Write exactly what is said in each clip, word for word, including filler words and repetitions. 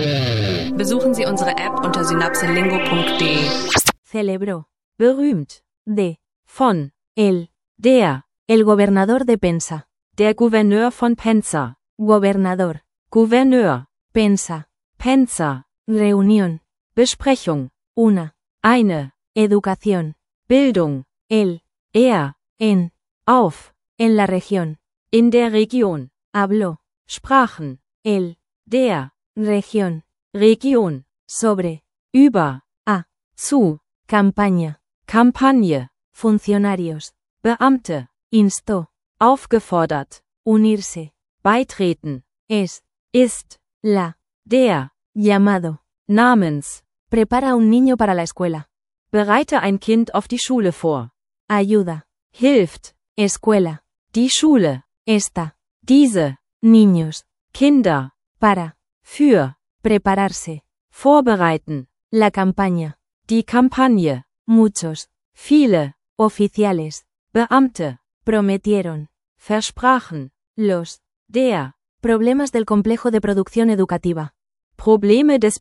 Besuchen Sie unsere App unter synapselingo punkt de. Celebró. Berühmt. De. Von. El. Der. El gobernador de Penza. Der Gouverneur von Penza. Gobernador. Gouverneur. Penza. Penza. Reunión. Besprechung. Una. Eine. Educación. Bildung. El. Er. En. Auf. En la región. In der Region. Habló. Sprachen. El. Der. Región. Region. Sobre. Über. A. Zu. Campaña. Kampagne. Funcionarios. Beamte. Instó. Aufgefordert. Unirse. Beitreten. Es. Ist. La. Der. Llamado. Namens. Prepara a un niño para la escuela. Bereite ein Kind auf die Schule vor. Ayuda. Hilft. Escuela. Die Schule. Esta. Diese. Niños. Kinder. Para. Für. Prepararse. Vorbereiten. La campaña. Die Kampagne. Muchos. Viele. Oficiales. Beamte. Prometieron. Versprachen. Los. Der. Problemas del complejo de producción educativa. Probleme des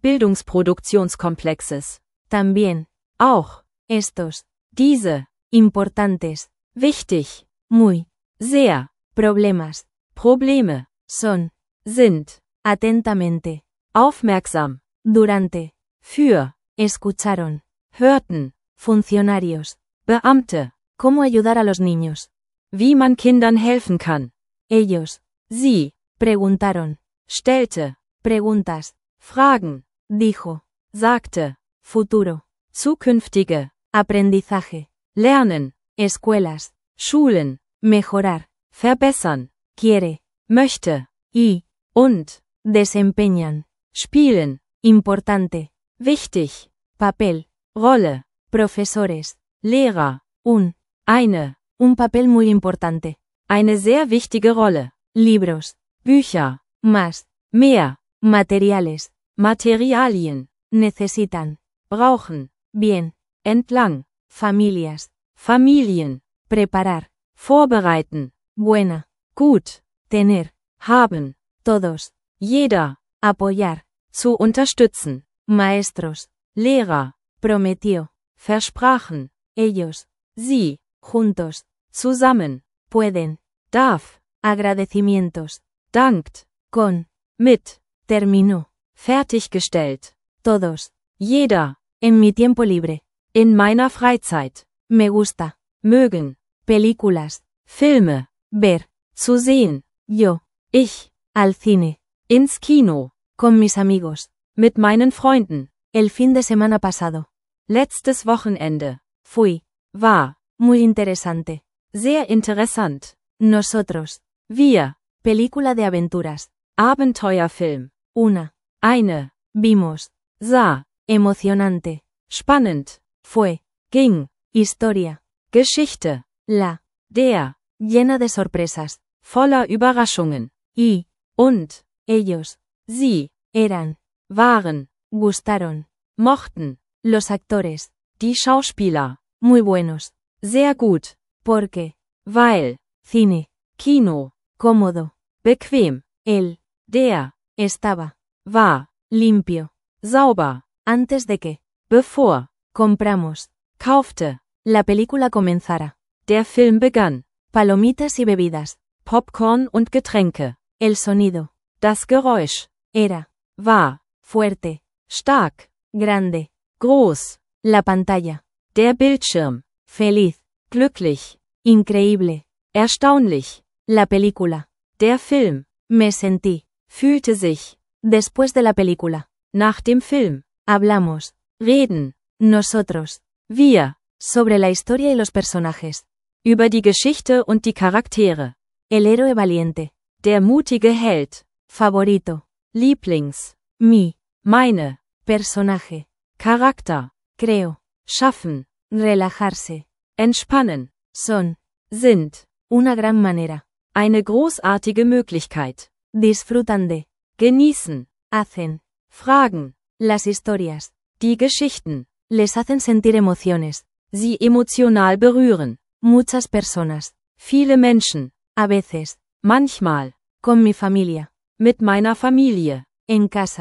Bildungsproduktionskomplexes. También. Auch. Estos. Diese. Importantes. Wichtig. Muy. Sehr. Problemas. Probleme. Son. Sind. Atentamente. Aufmerksam. Durante. Für. Escucharon. Hörten. Funcionarios. Beamte. ¿Cómo ayudar a los niños? Wie man Kindern helfen kann. Ellos. Sie. Preguntaron. Stellte. Preguntas. Fragen. Dijo. Sagte. Futuro. Zukünftige. Aprendizaje. Lernen. Escuelas. Schulen. Mejorar. Verbessern. Quiere. Möchte. Y. Und. Desempeñan. Spielen. Importante. Wichtig. Papel. Rolle. Profesores. Lehrer. Un. Eine. Un papel muy importante. Eine sehr wichtige Rolle. Libros. Bücher. Más. Mehr. Materiales. Materialien. Necesitan. Brauchen. Bien. Entlang. Familias. Familien. Preparar. Vorbereiten. Buena. Gut. Tener. Haben. Todos. Jeder. Apoyar. Zu unterstützen. Maestros. Lehrer. Prometió. Versprachen. Ellos. Sie. Juntos. Zusammen. Pueden. Darf. Agradecimientos. Dankt. Con. Mit. Terminó. Fertiggestellt. Todos. Jeder. En mi tiempo libre. In meiner Freizeit. Me gusta. Mögen. Películas. Filme. Ver. Zu sehen. Yo. Ich. Al cine. Ins Kino. Con mis amigos. Mit meinen Freunden. El fin de semana pasado. Letztes Wochenende. Fui. War. Muy interesante. Sehr interessant. Nosotros. Wir. Película de aventuras. Abenteuerfilm. Una. Eine. Vimos. Sah. Emocionante. Spannend. Fue. Ging. Historia. Geschichte. La. Der. Llena de sorpresas. Voller Überraschungen. Y. Und. Ellos. Sie. Eran. Waren. Gustaron. Mochten. Los actores. Die Schauspieler. Muy buenos. Sehr gut. Porque. Weil. Cine. Kino. Cómodo. Bequem. El. Der. Estaba. War. Limpio. Sauber. Antes de que. Bevor. Compramos. Kaufte. La película comenzara. Der Film begann. Palomitas y bebidas. Popcorn und Getränke. El sonido. Das Geräusch. Era. War. Fuerte. Stark. Grande. Groß. La pantalla. Der Bildschirm. Feliz. Glücklich. Increíble. Erstaunlich. La película. Der Film. Me sentí. Fühlte sich. Después de la película. Nach dem Film. Hablamos. Reden. Nosotros. Wir. Sobre la historia y los personajes. Über die Geschichte und die Charaktere. El héroe valiente. Der mutige Held. Favorito. Lieblings. Mi. Meine. Personaje. Charakter. Creo. Schaffen. Relajarse. Entspannen. Son. Sind. Una gran manera. Eine großartige Möglichkeit. Disfrutan de. Genießen. Hacen. Fragen. Las historias. Die Geschichten. Les hacen sentir emociones. Sie emotional berühren. Muchas personas. Viele Menschen. A veces. Manchmal. Con mi familia. Mit meiner Familie. En casa.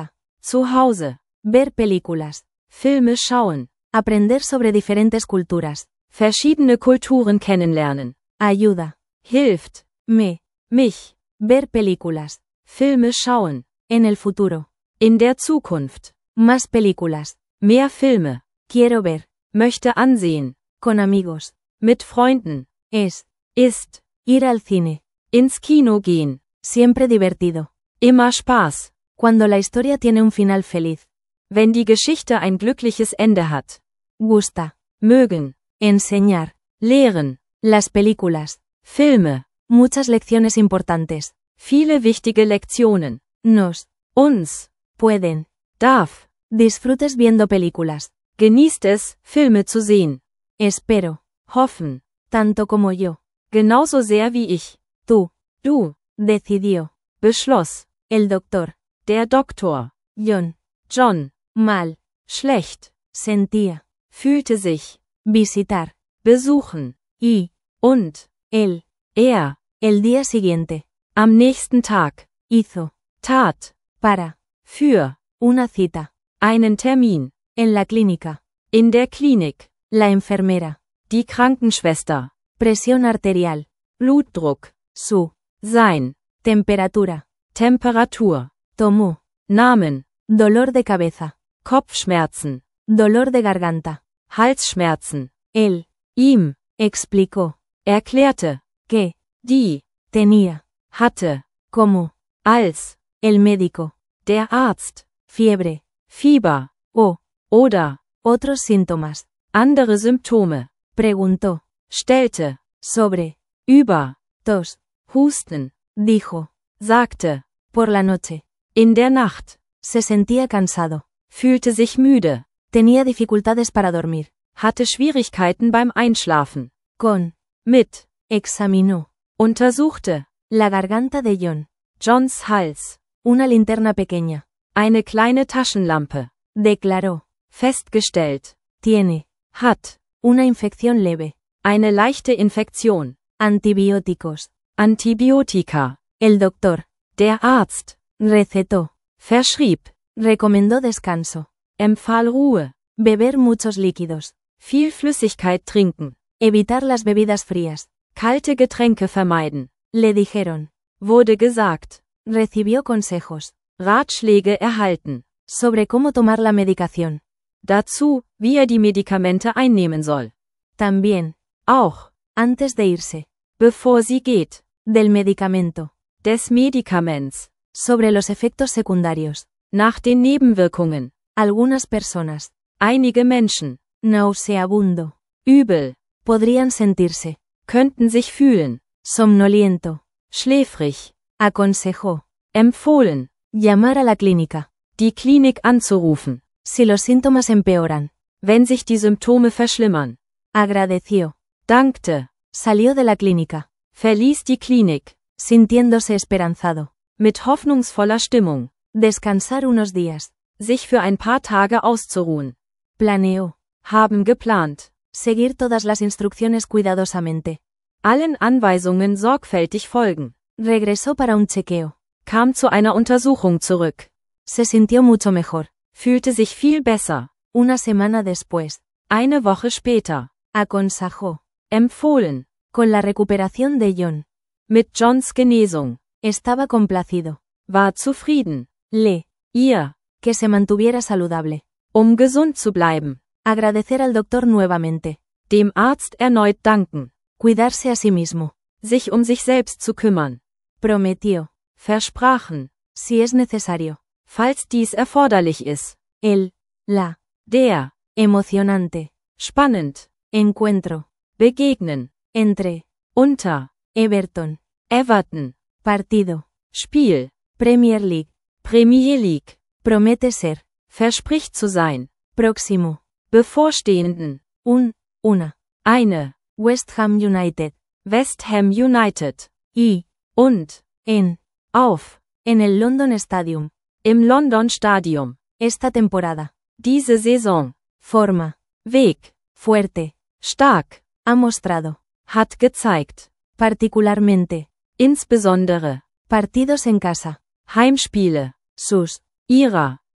Zu Hause. Ver películas. Filme schauen. Aprender sobre diferentes culturas. Verschiedene Kulturen kennenlernen. Ayuda. Hilft. Me. Mich. Ver películas. Filme schauen. En el futuro. In der Zukunft. Más películas. Mehr Filme. Quiero ver. Möchte ansehen. Con amigos. Mit Freunden. Es. Ist. Ir al cine. Ins Kino gehen. Siempre divertido. Immer Spaß. Cuando la historia tiene un final feliz. Wenn die Geschichte ein glückliches Ende hat. Gusta. Mögen. Enseñar. Lehren. Las películas. Filme. Muchas lecciones importantes. Viele wichtige Lektionen. Nos. Uns. Pueden. Darf. Disfrutes viendo películas. Genießt es, Filme zu sehen. Espero. Hoffen. Tanto como yo. Genauso sehr wie ich. Tú. Du. Decidió. Beschloss. El doctor. Der Doktor. John. John. Mal. Schlecht. Sentía. Fühlte sich. Visitar. Besuchen. Y. Und. Él. Er. El día siguiente. Am nächsten Tag. Hizo. Tat. Para. Für. Una cita. Einen Termin. En la clínica. In der Klinik. La enfermera. Die Krankenschwester. Presión arterial. Blutdruck. Su. Sein. Temperatura. Temperatur. Tomó. Namen. Dolor de cabeza. Kopfschmerzen. Dolor de garganta. Halsschmerzen. Él. Ihm. Explicó. Erklärte. Que. Die. Tenía. Hatte. Como. Als. El médico. Der Arzt. Fiebre. Fieber. O. Oder. Otros síntomas. Andere Symptome. Preguntó. Stellte. Sobre. Über. Tos. Husten. Dijo. Sagte. Por la noche. In der Nacht. Se sentía cansado. Fühlte sich müde. Tenía dificultades para dormir. Hatte Schwierigkeiten beim Einschlafen. Con. Mit. Examinó. Untersuchte. La garganta de John. Johns Hals. Una linterna pequeña. Eine kleine Taschenlampe. Declaró. Festgestellt. Tiene. Hat. Una infección leve. Eine leichte Infektion. Antibióticos. Antibiotika. El doctor. Der Arzt. Recetó. Verschrieb. Recomendó descanso. Empfahl Ruhe. Beber muchos líquidos. Viel Flüssigkeit trinken. Evitar las bebidas frías. Kalte Getränke vermeiden. Le dijeron. Wurde gesagt. Recibió consejos. Ratschläge erhalten. Sobre cómo tomar la medicación. Dazu, wie er die Medikamente einnehmen soll. También. Auch. Antes de irse. Bevor sie geht. Del medicamento. Des Medikaments. Sobre los efectos secundarios. Nach den Nebenwirkungen. Algunas personas. Einige Menschen. Nauseabundo. Übel. Podrían sentirse. Könnten sich fühlen. Somnoliento. Schläfrig. Aconsejó. Empfohlen. Llamar a la clínica. Die Klinik anzurufen. Si los síntomas empeoran. Wenn sich die Symptome verschlimmern. Agradeció. Dankte. Salió de la clínica. Verließ die Klinik. Sintiéndose esperanzado. Mit hoffnungsvoller Stimmung. Descansar unos días. Sich für ein paar Tage auszuruhen. Planeó. Haben geplant. Seguir todas las instrucciones cuidadosamente. Allen Anweisungen sorgfältig folgen. Regresó para un chequeo. Kam zu einer Untersuchung zurück. Se sintió mucho mejor. Fühlte sich viel besser. Una semana después. Eine Woche später. Aconsejó. Empfohlen. Con la recuperación de John. Mit Johns Genesung. Estaba complacido. War zufrieden. Le. Ihr. Que se mantuviera saludable. Um gesund zu bleiben. Agradecer al doctor nuevamente. Dem Arzt erneut danken. Cuidarse a sí mismo. Sich um sich selbst zu kümmern. Prometió. Versprachen. Si es necesario. Falls dies erforderlich ist. El. La. Der. Emocionante. Spannend. Encuentro. Begegnen. Entre. Unter. Everton. Everton. Partido. Spiel. Premier League. Premier League. Promete ser. Verspricht zu sein. Próximo. Bevorstehenden. Un. Una. Eine. West Ham United. West Ham United. Y. Und. En. Auf. En el London Stadium. Im London Stadium. Esta temporada. Diese Saison. Forma. Weg. Fuerte. Stark. Ha mostrado. Hat gezeigt. Particularmente. Insbesondere. Partidos en casa. Heimspiele. Sus. Ihrer.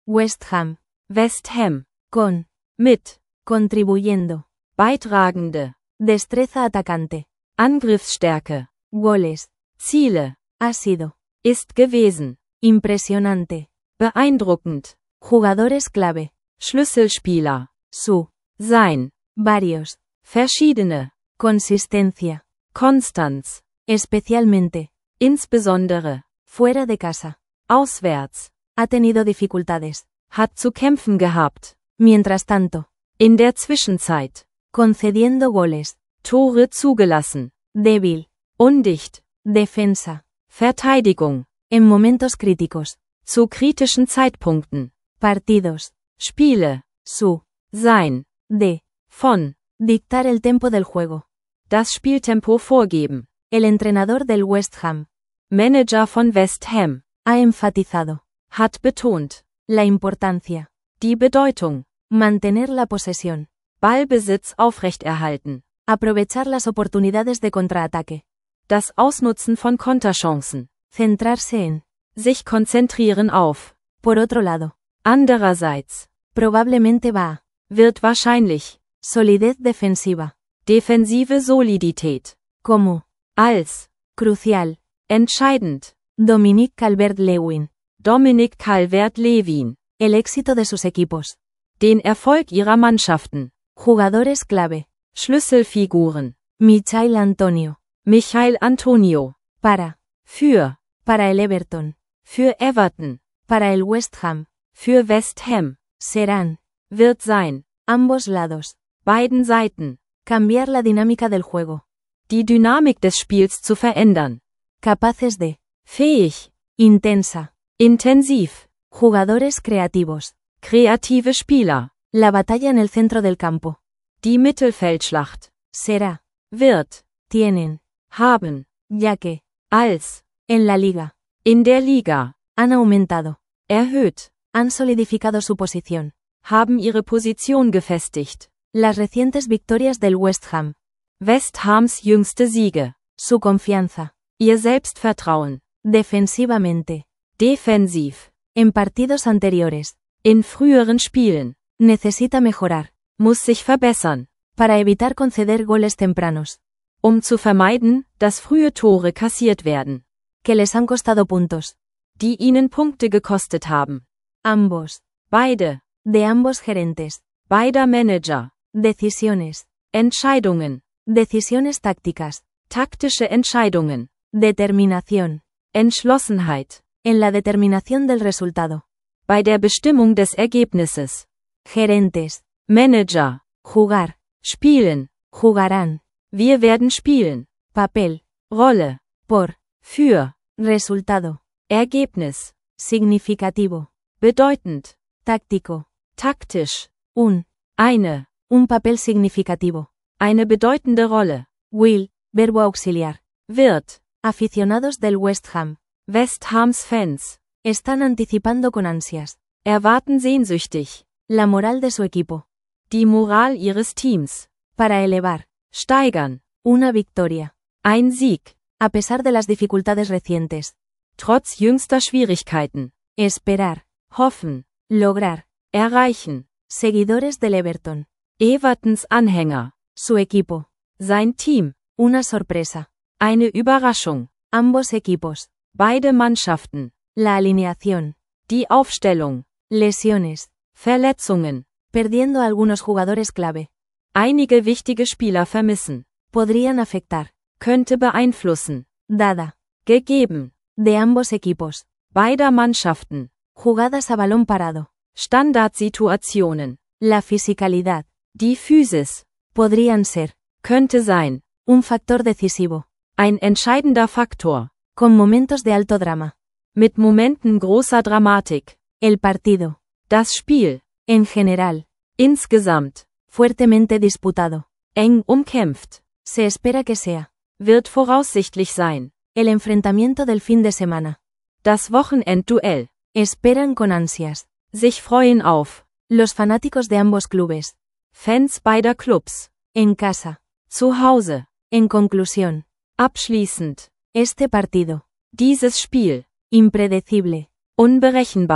West Ham. West Ham. Con. Mit. Contribuyendo. Beitragende. Destreza atacante. Angriffsstärke. Goles. Ziele. Ha sido. Ist gewesen. Impresionante. Beeindruckend. Jugadores clave. Schlüsselspieler. Su. Sein. Varios. Verschiedene. Consistencia. Konstanz. Especialmente. Insbesondere. Fuera de casa. Auswärts. Ha tenido dificultades. Hat zu kämpfen gehabt. Mientras tanto. In der Zwischenzeit. Concediendo goles. Tore zugelassen. Débil. Undicht. Defensa. Verteidigung. En momentos críticos. Zu kritischen Zeitpunkten. Partidos. Spiele. Su. Sein. De. Von. Dictar el tempo del juego. Das Spieltempo vorgeben. El entrenador del West Ham. Manager von West Ham. Ha enfatizado. Hat betont. La importancia. Die Bedeutung. Mantener la posesión. Ballbesitz aufrechterhalten. Aprovechar las oportunidades de contraataque. Das Ausnutzen von Konterchancen. Centrarse en. Sich konzentrieren auf. Por otro lado. Andererseits. Probablemente va a. Wird wahrscheinlich. Solidez defensiva. Defensive Solidität. Como. Als. Crucial. Entscheidend. Dominic Calvert-Lewin. Dominic Calvert-Lewin. El éxito de sus equipos. Den Erfolg ihrer Mannschaften. Jugadores clave. Schlüsselfiguren. Michail Antonio. Michail Antonio. Para. Für. Para el Everton. Für Everton. Para el West Ham. Für West Ham. Serán. Wird sein. Ambos lados. Beiden Seiten. Cambiar la dinámica del juego. Die Dynamik des Spiels zu verändern. Capaces de. Fähig. Intensa. Intensiv. Jugadores creativos. Kreative Spieler. La batalla en el centro del campo. Die Mittelfeldschlacht. Será. Wird. Tienen. Haben. Ya que. Als. En la liga. In der Liga. Han aumentado. Erhöht. Han solidificado su posición. Haben ihre Position gefestigt. Las recientes victorias del West Ham. West Hams jüngste Siege. Su confianza. Ihr Selbstvertrauen. Defensivamente. Defensiv. En partidos anteriores. In früheren Spielen. Necesita mejorar. Muss sich verbessern. Para evitar conceder goles tempranos. Um zu vermeiden, dass frühe Tore kassiert werden. Que les han costado puntos. Die ihnen Punkte gekostet haben. Ambos. Beide. De ambos gerentes. Beider Manager. Decisiones. Entscheidungen. Decisiones tácticas. Taktische Entscheidungen. Determinación. Entschlossenheit. En la determinación del resultado. Bei der Bestimmung des Ergebnisses. Gerentes. Manager. Jugar. Spielen. Jugarán. Wir werden spielen. Papel. Rolle. Por. Für. Resultado. Ergebnis. Significativo. Bedeutend. Táctico. Taktisch. Un. Eine. Un papel significativo. Eine bedeutende Rolle. Will. Verbo auxiliar. Wird. Aficionados del West Ham. West Hams Fans. Están anticipando con ansias. Erwarten sehnsüchtig. La moral de su equipo. Die Moral ihres Teams. Para elevar. Steigern. Una victoria. Ein Sieg. A pesar de las dificultades recientes. Trotz jüngster Schwierigkeiten. Esperar. Hoffen. Lograr. Erreichen. Seguidores del Everton. Evertons Anhänger. Su equipo. Sein Team. Una sorpresa. Eine Überraschung. Ambos equipos. Beide Mannschaften. La alineación. Die Aufstellung. Lesiones. Verletzungen. Perdiendo a algunos jugadores clave. Einige wichtige Spieler vermissen. Podrían afectar. Könnte beeinflussen. Dada. Gegeben. De ambos equipos. Beider Mannschaften. Jugadas a balón parado. Standardsituationen. La fisicalidad. Die Physis. Podrían ser. Könnte sein. Un factor decisivo. Ein entscheidender Faktor. Con momentos de alto drama. Mit Momenten großer Dramatik. El partido. Das Spiel. En general. Insgesamt. Fuertemente disputado. Eng umkämpft. Se espera que sea. Wird voraussichtlich sein. El enfrentamiento del fin de semana. Das Wochenendduell. Esperan con ansias. Sich freuen auf. Los fanáticos de ambos clubes. Fans beider Clubs. En casa. Zu Hause. En conclusión. Abschließend. Este partido. Dieses Spiel. Impredecible. Unberechenbar.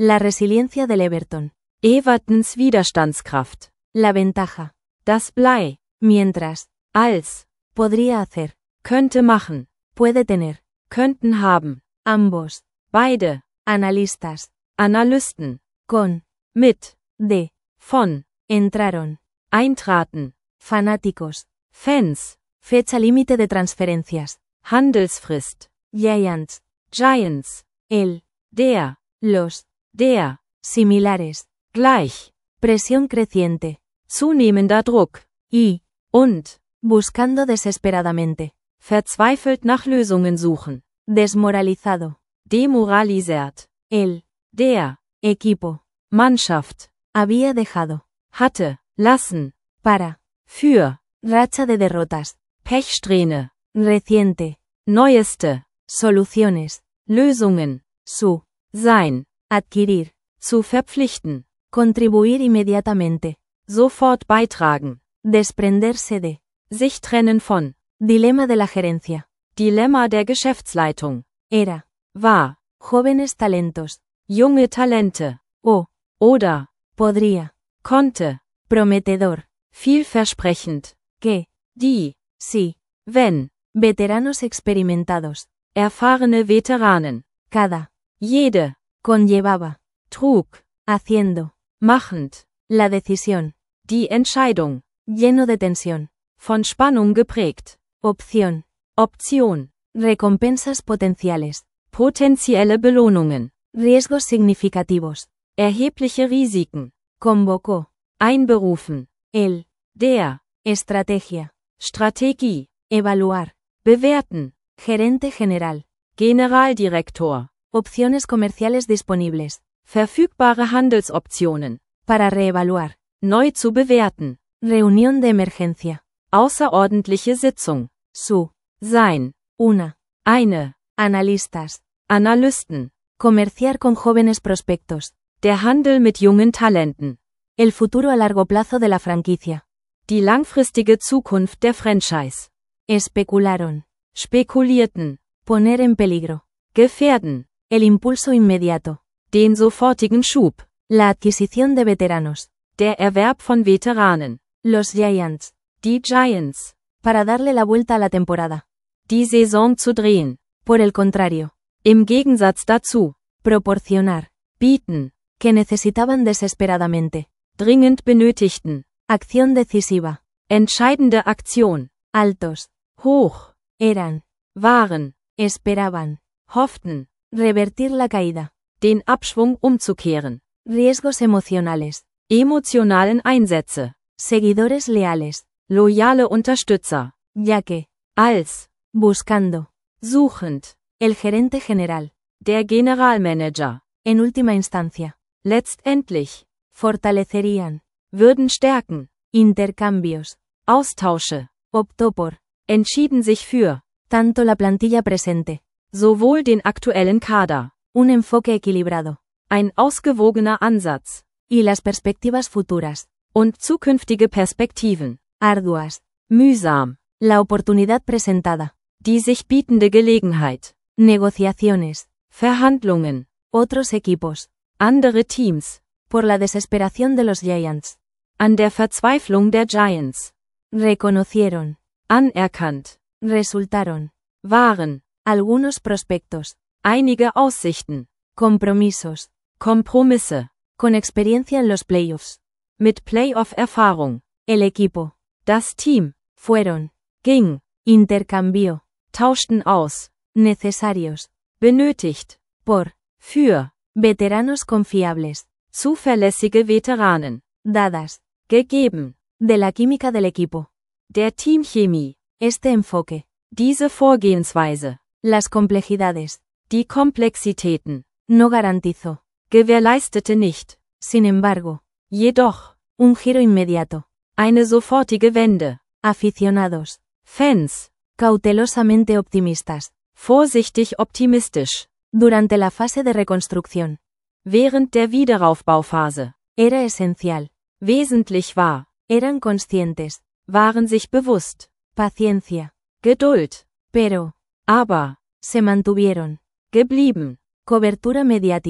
La resiliencia del Everton. Evertons Widerstandskraft. La ventaja. Das Blei. Mientras. Als. Podría hacer. Könnte machen. Puede tener. Könnten haben. Ambos. Beide. Analistas. Analysten. Con. Mit. De. Von. Entraron. Eintraten. Fanáticos. Fans. Fecha límite de transferencias. Handelsfrist. Giants. Giants. El. Der. Los. Der. Similares. Gleich. Presión creciente. Zunehmender Druck. Y. Und. Buscando desesperadamente. Verzweifelt nach Lösungen suchen. Desmoralizado. Demoralisiert. El. Der. Equipo. Mannschaft. Había dejado. Hatte. Lassen. Para. Für. Racha de derrotas. Pechsträhne. Reciente. Neueste. Soluciones. Lösungen. Su. Sein. Adquirir. Zu verpflichten. Contribuir inmediatamente. Sofort beitragen. Desprenderse de. Sich trennen von. Dilema de la gerencia. Dilemma der Geschäftsleitung. Era. War. Jóvenes talentos. Junge Talente. O. Oder. Podría. Konnte. Prometedor. Vielversprechend. Que. Die. Sí. Wenn. Veteranos experimentados. Erfahrene Veteranen. Cada. Jede. Conllevaba. Trug. Haciendo. Machend. La decisión. Die Entscheidung. Lleno de tensión. Von Spannung geprägt. Opción. Option. Recompensas potenciales. Potenzielle Belohnungen. Riesgos significativos. Erhebliche Risiken. Convocó. Einberufen. El. Der. Estrategia. Strategie. Evaluar. Bewerten. Gerente general. Generaldirektor. Opciones comerciales disponibles. Verfügbare Handelsoptionen. Para reevaluar. Neu zu bewerten. Reunión de emergencia. Außerordentliche Sitzung. Su. Sein. Una. Eine. Analistas. Analysten. Comerciar con jóvenes prospectos. Der Handel mit jungen Talenten. El futuro a largo plazo de la franquicia. Die langfristige Zukunft der Franchise. Especularon. Spekulierten. Poner en peligro. Gefährden. El impulso inmediato. Den sofortigen Schub. La adquisición de veteranos. Der Erwerb von Veteranen. Los Giants. Die Giants. Para darle la vuelta a la temporada. Die Saison zu drehen. Por el contrario. Im Gegensatz dazu. Proporcionar. Bieten. Que necesitaban desesperadamente. Dringend benötigten. Acción decisiva. Entscheidende Aktion. Altos. Hoch. Eran. Waren. Esperaban. Hofften. Revertir la caída. Den Abschwung umzukehren. Riesgos emocionales. Emotionalen Einsätze. Seguidores leales. Loyale Unterstützer. Ya que. Als. Buscando. Suchend. El gerente general. Der Generalmanager. En última instancia. Letztendlich. Fortalecerían. Würden stärken. Intercambios. Austausche. Optó por. Entschieden sich für. Tanto la plantilla presente. Sowohl den aktuellen Kader. Un enfoque equilibrado. Ein ausgewogener Ansatz. Y las perspectivas futuras. Und zukünftige Perspektiven. Arduas. Mühsam. La oportunidad presentada. Die sich bietende Gelegenheit. Negociaciones. Verhandlungen. Otros equipos. Andere Teams. Por la desesperación de los Giants. An der Verzweiflung der Giants. Reconocieron. Anerkannt. Resultaron. Waren. Algunos prospectos. Einige Aussichten. Compromisos. Kompromisse. Con experiencia en los playoffs. Mit Playoff-Erfahrung. El equipo. Das Team. Fueron. Ging. Intercambió. Tauschten aus. Necesarios. Benötigt. Por. Für. Veteranos confiables. Zuverlässige Veteranen. Dadas. Gegeben. De la química del equipo. Der Teamchemie. Este enfoque. Diese Vorgehensweise. Las complejidades. Die Komplexitäten. No garantizó. Gewährleistete nicht. Sin embargo. Jedoch. Un giro inmediato. Eine sofortige Wende. Aficionados. Fans. Cautelosamente optimistas. Vorsichtig optimistisch. Durante la fase de reconstrucción. Während der Wiederaufbauphase. Era esencial. Wesentlich war. Eran conscientes. Waren sich bewusst. Paciencia. Geduld. Pero. Aber. Se mantuvieron. Geblieben. Cobertura mediática.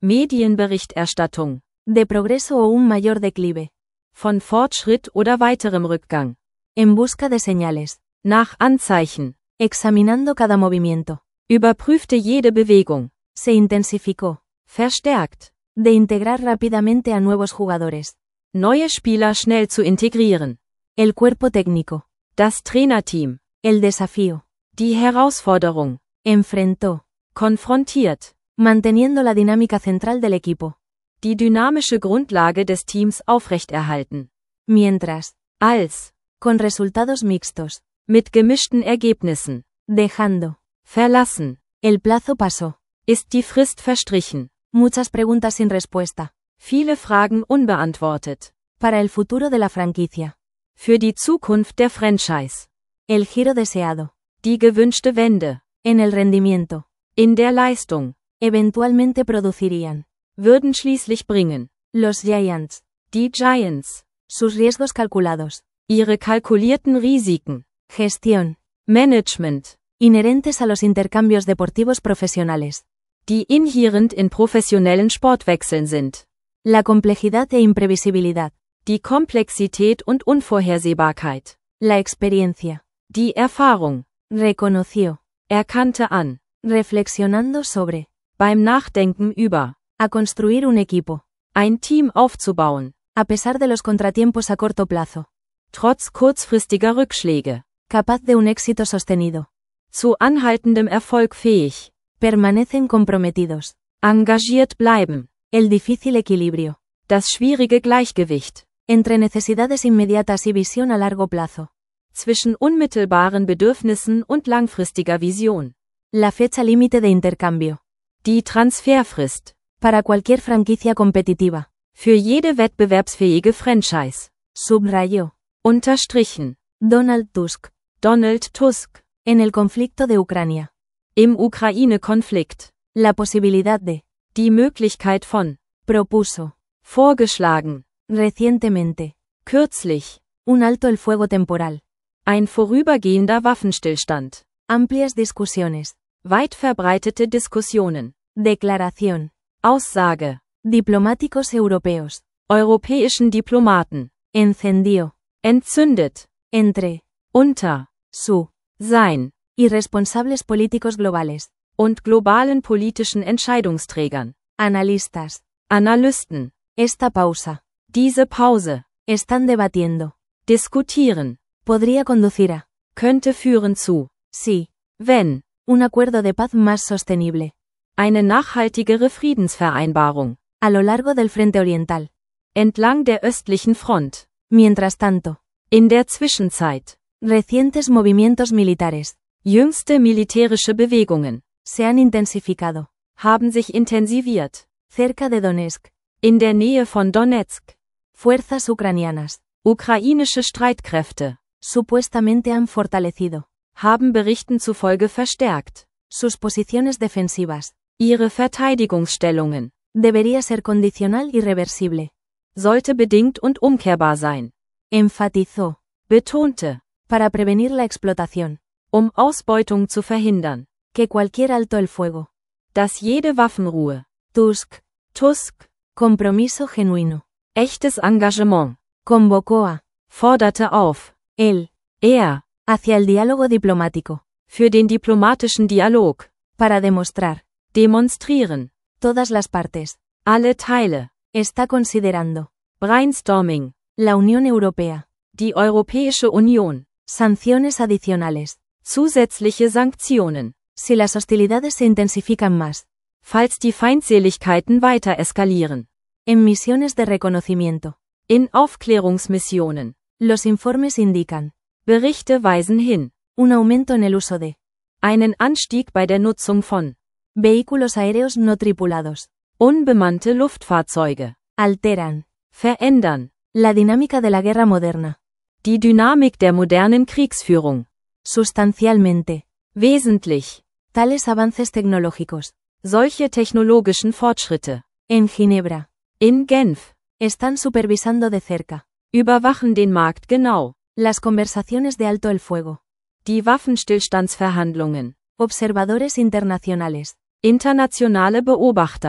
Medienberichterstattung. De progreso o un mayor declive. Von Fortschritt oder weiterem Rückgang. En busca de señales. Nach Anzeichen. Examinando cada movimiento. Überprüfte jede Bewegung. Se intensificó. Verstärkt. De integrar rápidamente a nuevos jugadores. Neue Spieler schnell zu integrieren. El cuerpo técnico. Das Trainerteam. El desafío. Die Herausforderung. Enfrentó. Konfrontiert. Manteniendo la dinámica central del equipo. Die dynamische Grundlage des Teams aufrechterhalten. Mientras. Als. Con resultados mixtos. Mit gemischten Ergebnissen. Dejando. Verlassen. El plazo pasó. Ist die Frist verstrichen. Muchas preguntas sin respuesta. Viele Fragen unbeantwortet. Para el futuro de la franquicia. Für die Zukunft der Franchise. El giro deseado. Die gewünschte Wende. En el rendimiento. In der Leistung. Eventualmente producirían. Würden schließlich bringen. Los Giants. Die Giants. Sus riesgos calculados. Ihre kalkulierten Risiken. Gestión. Management. Inherentes a los intercambios deportivos profesionales. Die inhärent in professionellen Sportwechseln sind. La complejidad e imprevisibilidad. Die Komplexität und Unvorhersehbarkeit. La experiencia. Die Erfahrung. Reconoció. Erkannte an. Reflexionando sobre. Beim Nachdenken über. A construir un equipo. Ein Team aufzubauen. A pesar de los contratiempos a corto plazo. Trotz kurzfristiger Rückschläge. Capaz de un éxito sostenido. Zu anhaltendem Erfolg fähig. Permanecen comprometidos. Engagiert bleiben. El difícil equilibrio. Das schwierige Gleichgewicht. Entre necesidades inmediatas y visión a largo plazo. Zwischen unmittelbaren Bedürfnissen und langfristiger Vision. La fecha límite de intercambio. Die Transferfrist. Para cualquier franquicia competitiva. Für jede wettbewerbsfähige Franchise. Subrayó. Unterstrichen. Donald Tusk. Donald Tusk. En el conflicto de Ucrania. Im Ukraine-Konflikt. La posibilidad de. Die Möglichkeit von. Propuso. Vorgeschlagen. Recientemente. Kürzlich. Un alto el fuego temporal. Ein vorübergehender Waffenstillstand. Amplias discusiones. Weit verbreitete Diskussionen. Declaración. Aussage. Diplomáticos europeos. Europäischen Diplomaten. Encendió. Entzündet. Entre. Unter. Su. Sein. Y responsables políticos globales. Und globalen politischen Entscheidungsträgern. Analistas. Analysten. Esta pausa. Diese Pause. Están debatiendo. Diskutieren. Podría conducir a. Könnte führen zu. Sí. Wenn. Un acuerdo de paz más sostenible. Eine nachhaltigere Friedensvereinbarung. A lo largo del Frente Oriental. Entlang der östlichen Front. Mientras tanto. In der Zwischenzeit. Recientes movimientos militares. Jüngste militärische Bewegungen. Se han intensificado. Haben sich intensiviert. Cerca de Donetsk. In der Nähe von Donetsk. Fuerzas ucranianas. Ukrainische Streitkräfte. Supuestamente han fortalecido. Haben Berichten zufolge verstärkt. Sus posiciones defensivas. Ihre Verteidigungsstellungen. Debería ser condicional y reversible. Sollte bedingt und umkehrbar sein. Enfatizó. Betonte. Para prevenir la explotación. Um Ausbeutung zu verhindern. Que cualquier alto el fuego. Dass jede Waffenruhe. Tusk. Tusk. Compromiso genuino. Echtes Engagement. Convocó a. Forderte auf. Él. Er. Hacia el diálogo diplomático. Für den diplomatischen Dialog. Para demostrar. Demonstrieren. Todas las partes. Alle Teile. Está considerando. Brainstorming. La Unión Europea. Die Europäische Union. Sanciones adicionales. Zusätzliche Sanktionen. Si las hostilidades se intensifican más. Falls die Feindseligkeiten weiter eskalieren. En misiones de reconocimiento. In Aufklärungsmissionen. Los informes indican. Berichte weisen hin. Un aumento en el uso de. Einen Anstieg bei der Nutzung von. Vehículos aéreos no tripulados. Unbemannte Luftfahrzeuge. Alteran. Verändern. La dinámica de la guerra moderna. Die Dynamik der modernen Kriegsführung. Sustancialmente. Wesentlich. Tales avances tecnológicos. Solche technologischen Fortschritte. En Ginebra. In Genf. Están supervisando de cerca. Überwachen den Markt genau. Las conversaciones de alto el fuego. Die Waffenstillstandsverhandlungen. Observadores internacionales. Internationale Beobachter.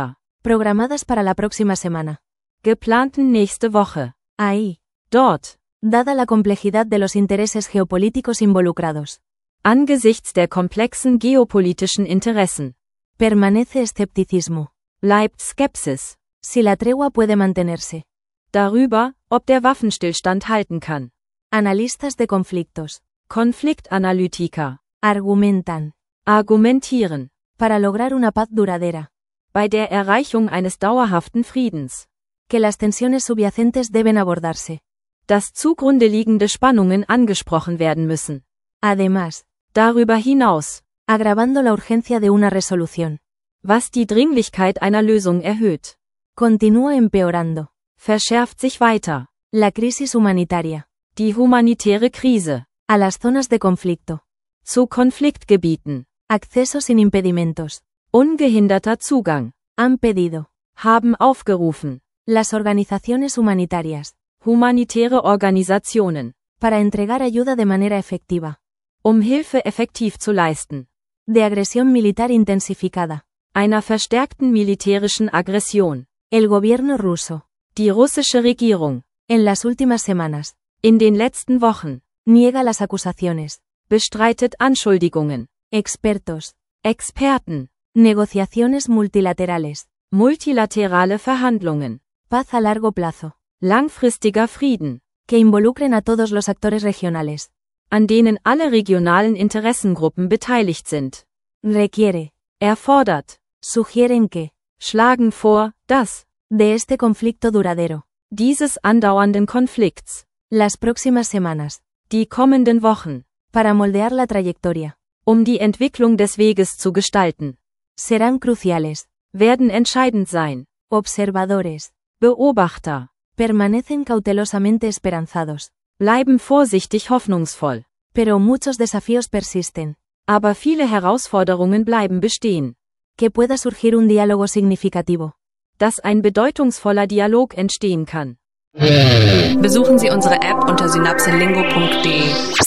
Programadas para la próxima semana. Geplanten nächste Woche. Ahí. Dort. Dada la complejidad de los intereses geopolíticos involucrados. Angesichts der komplexen geopolitischen Interessen. Permanece escepticismo. Bleibt Skepsis. Si la tregua puede mantenerse. Darüber, ob der Waffenstillstand halten kann. Analistas de conflictos. Konfliktanalytiker. Argumentan. Argumentieren. Para lograr una paz duradera. Bei der Erreichung eines dauerhaften Friedens. Que las tensiones subyacentes deben abordarse. Dass zugrunde liegende Spannungen angesprochen werden müssen. Además. Darüber hinaus. Agravando la urgencia de una resolución. Was die Dringlichkeit einer Lösung erhöht. Continúa empeorando. Verschärft sich weiter. La crisis humanitaria. Die humanitäre Krise. A las zonas de conflicto. Zu Konfliktgebieten. Acceso sin impedimentos. Ungehinderter Zugang. Han pedido. Haben aufgerufen. Las organizaciones humanitarias. Humanitäre Organisationen. Para entregar ayuda de manera efectiva. Um Hilfe effektiv zu leisten. De agresión militar intensificada. Einer verstärkten militärischen Aggression. El gobierno ruso. Die russische Regierung. En las últimas semanas. In den letzten Wochen. Niega las acusaciones. Bestreitet Anschuldigungen. Expertos. Experten. Negociaciones multilaterales. Multilaterale Verhandlungen. Paz a largo plazo. Langfristiger Frieden. Que involucren a todos los actores regionales. An denen alle regionalen Interessengruppen beteiligt sind. Requiere. Erfordert. Sugieren que. Schlagen vor, dass. De este conflicto duradero. Dieses andauernden Konflikts. Las próximas semanas. Die kommenden Wochen. Para moldear la trayectoria. Um die Entwicklung des Weges zu gestalten. Serán cruciales. Werden entscheidend sein. Observadores. Beobachter. Permanecen cautelosamente esperanzados. Bleiben vorsichtig hoffnungsvoll. Pero muchos desafíos persisten. Aber viele Herausforderungen bleiben bestehen. Que pueda surgir un diálogo significativo. Dass ein bedeutungsvoller Dialog entstehen kann. Besuchen Sie unsere App unter synapselingo punkt de.